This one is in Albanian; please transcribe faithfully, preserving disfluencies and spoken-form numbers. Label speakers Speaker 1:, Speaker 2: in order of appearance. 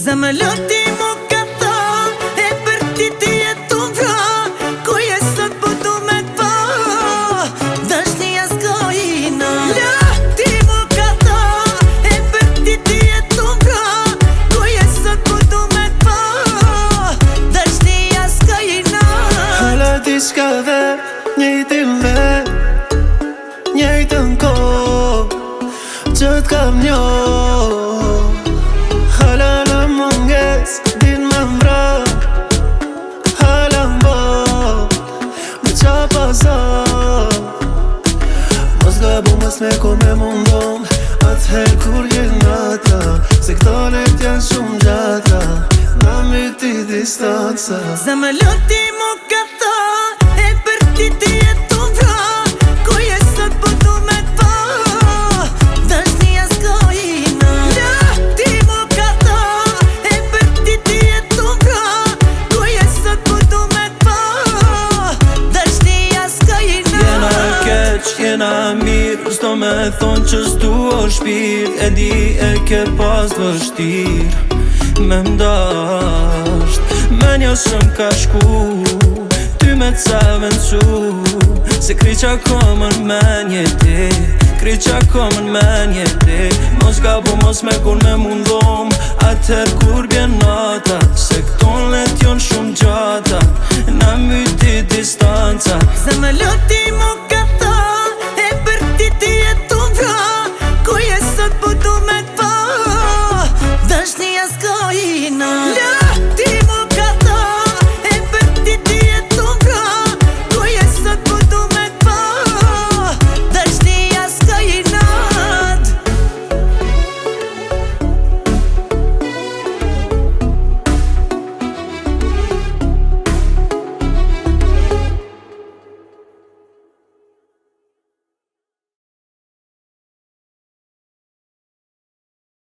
Speaker 1: Zemër loti mu ka tha, e për ti ti e tu vra. Ku je sot po du me t'pa, dashnia s'ka ina. Loti mu ka tha, e për ti ti e tu vra. Ku je sot po du me t'pa, dashnia s'ka ina.
Speaker 2: Hala diçka dhe njëjtin vet, njëjtën kohë që t'kam njoh. Hala në munges, din me mbra. Hala mbo, me qa pasar. Mos gabu mos me ko me mundon, atëher kur jen nata. Se këto let janë shumë gjata, na myti distanca.
Speaker 1: Zemër loti mu ka tha, e për ti ti e tu vra. Ku je sot po du me t'pa, dashnia s'ka ina. Loti mu ka tha, e për ti ti e tu vra. Ku je sot po du me t'pa, dashnia s'ka ina.
Speaker 2: Jena keq, jena mirë, s'do me thonë që s'du o shpirt. E di e ke pas vështir me mdasht. Menja shumë ka shku, ty me t'sa vencu. Se kri qa komën menje ti, kri qa komën menje ti. Mos gabu mos me kur me mundom, atëher kur bjen nata. Se këton let jon shumë gjata, na myti distanca.
Speaker 1: Zemër loti mu ka tha, e për ti ti e tu vra. Ku je sot po du me t'pa, dashnia s'ka ina.